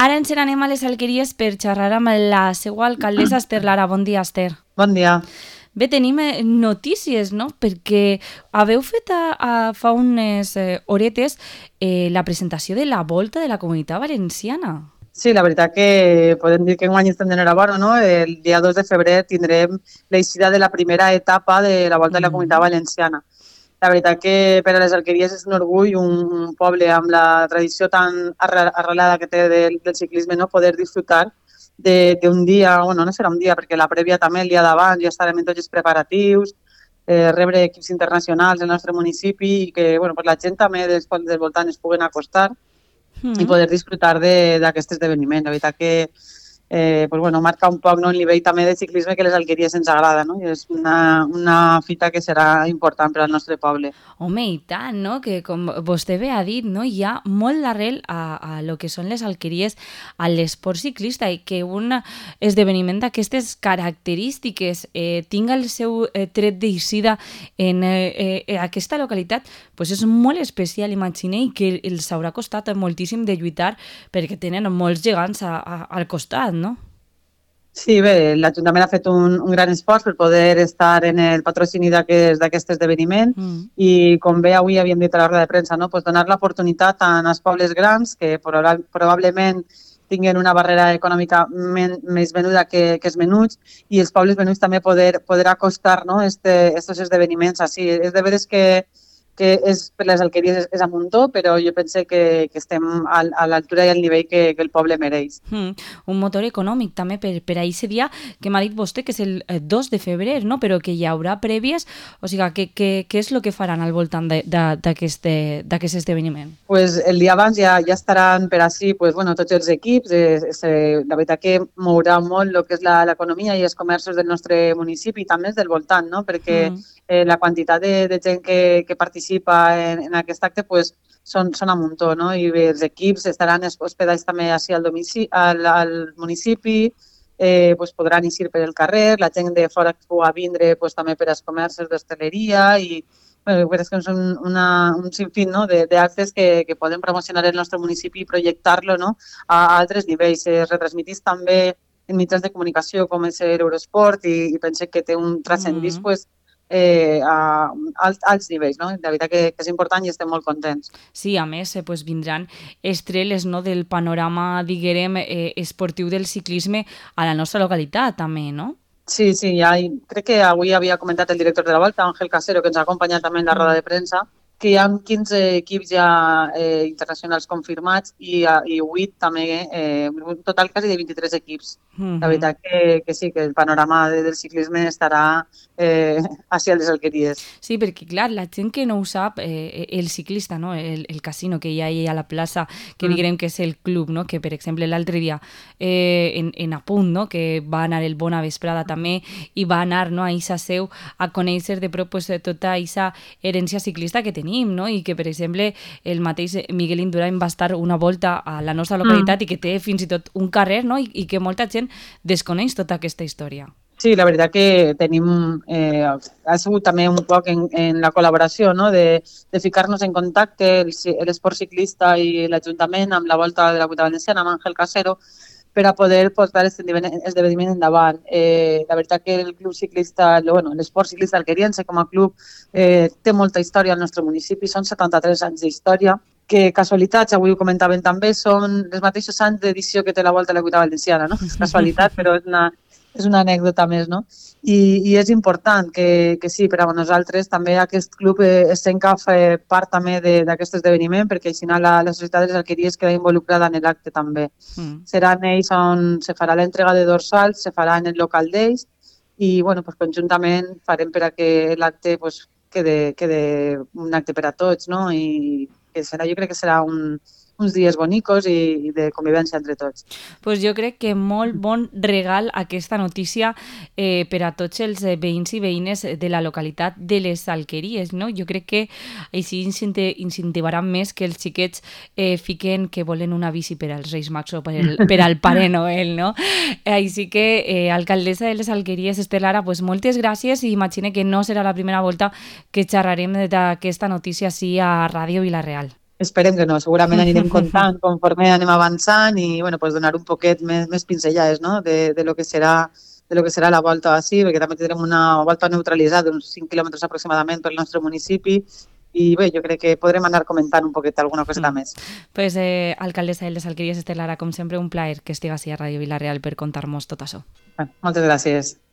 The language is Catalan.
Ara ens n'anem a les Alqueries per xerrar amb la seva alcaldessa Esther Lara. Bon dia, Esther. Bon dia. Bé, tenim notícies, no? Perquè haveu fet fa unes horetes la presentació de la Volta de la Comunitat Valenciana. Sí, la veritat que podem dir que enguany estem d'enhorabona, no? El dia 2 de febrer tindrem l'eixida de la primera etapa de la Volta de la Comunitat Valenciana. La veritat que per a les Alqueries és un orgull, un poble amb la tradició tan arrelada que té del ciclisme, no? Poder disfrutar d'un dia, bueno, no serà un dia, perquè la prèvia també, el dia d'abans, ja estarem en tots els preparatius, rebre equips internacionals del nostre municipi i que bueno, pues la gent també dels voltants es puguen acostar i poder disfrutar d'aquest esdeveniment. La veritat que pues bueno, marca un poc, no, el nivell també de ciclisme que les Alqueries ens agrada, no? I és una fita que serà important per al nostre poble. Home, i tant, no? Que com vostè bé ha dit, no? Hi ha molt d'arrel a lo que són les Alqueries, a l'esport ciclista, i que un esdeveniment d'aquestes característiques tinga el seu tret d'eixida en aquesta localitat, pues és molt especial, imagine, i que els haurà costat moltíssim de lluitar perquè tenen molts gegants al costat, no? Sí, bé, l'Ajuntament ha fet un gran esforç per poder estar en el patrocini d'aquest esdeveniment i, com bé avui havíem dit a la roda de premsa, no? Pues donar l'oportunitat tant als pobles grans, que probablement tinguin una barrera econòmica més venuda que els menuts, i els pobles menuts també poder acostar, no? Estos esdeveniments així. És de veres que per les Alqueries és a muntó, però jo penso que estem a l'altura i al nivell que el poble mereix. Un motor econòmic també per a aquest dia, que m'ha dit vostè que és el 2 de febrer, no? Però que hi haurà prèvies, o sigui, què és el que faran al voltant d'aquest esdeveniment? Pues el dia abans ja estaran per així pues, bueno, tots els equips. La veritat que mourà molt el que és l'economia i els comerços del nostre municipi i també els del voltant, no? Perquè la quantitat de gent que participa en aquest acte pues, són a muntó, no? I els equips estaran hospedats també així al municipi, pues, podran eixir per el carrer, la gent de fora que pugui vindre pues, també per als comerços d'hostaleria i bueno, és que són un sinfín, no? d'actes que poden promocionar el nostre municipi i projectar-lo, no? A altres nivells. Es retransmitís també en mitjans de comunicació com és l'Eurosport i penso que té un transcendís pues, a alts nivells, no? La veritat que és important i estem molt contents. Sí, a més, pues, vindran estrelles, no, del panorama, diguem, esportiu del ciclisme a la nostra localitat, també, no? Sí, crec que avui havia comentat el director de la Volta, Ángel Casero, que ens ha acompanyat també en la roda de premsa, que hi ha 15 equips ja internacionals confirmats i 8 també, un total quasi de 23 equips. La veritat que sí, que el panorama del ciclisme estarà així a les Alqueries. Sí, perquè clar, la gent que no ho sap, el ciclista, no? El casino que hi ha a la plaça, que diguem que és el club, no? Que per exemple l'altre dia en Apunt, no? Que va anar el Bona Vesprada també i va anar, no? A Isa Seu a conèixer de prop pues, tota aquesta herència ciclista que tenim, no? I que per exemple el mateix Miguel Indurain va estar una volta a la nostra localitat i que té fins i tot un carrer, no? I que molta gent desconeix tota aquesta història. Sí, la veritat que tenim, ha sigut també un poc en la col·laboració, no? de ficar-nos en contacte l'esport ciclista i l'Ajuntament amb la Volta de la Comunitat Valenciana, amb Ángel Casero, per a poder portar aquest esdeveniment endavant. La veritat que el club ciclista, l'esport ciclista alqueriense com a club té molta història al nostre municipi, són 73 anys d'història, que casualitats, avui ho comentaven també, són els mateixos anys d'edició que té la Volta de la Comunitat Valenciana, no? És casualitat, però és una anècdota més, no? I és important que sí, per a nosaltres també aquest club es sent que fa part també d'aquest esdeveniment, perquè així la Societat de les Alqueries queda involucrada en l'acte també. Seran ells on se farà l'entrega de dorsals, se farà en el local d'ells i bueno, pues, conjuntament farem per a que l'acte pues, quede un acte per a tots, no? I que jo crec que serà uns dies bonicos i de convivència entre tots. Pues jo crec que molt bon regal aquesta notícia per a tots els veïns i veïnes de la localitat de les Alqueries, no? Jo crec que així incentivaran més que els xiquets fiquen que volen una bici per als Reis Mags o per al Pare Noel, no? Així que, alcaldessa de les Alqueries, Esther Lara, pues moltes gràcies i imagine que no serà la primera volta que xerrarem d'aquesta notícia així a Ràdio Vila-real. Esperem que no, segurament anirem contant conforme anem avançant i bueno, pues donar un poquet més pinzellades, no? De lo que serà la volta així, perquè també tindrem una volta neutralitzada d'uns 5 quilòmetres aproximadament pel nostre municipi i bé, jo crec que podrem anar comentant un poquet alguna coseta més. Pues, alcaldessa de les Alqueries, Esther Lara, com sempre un plaer que estigues a Ràdio Vila-real per contar-nos tot això. Bueno, moltes gràcies.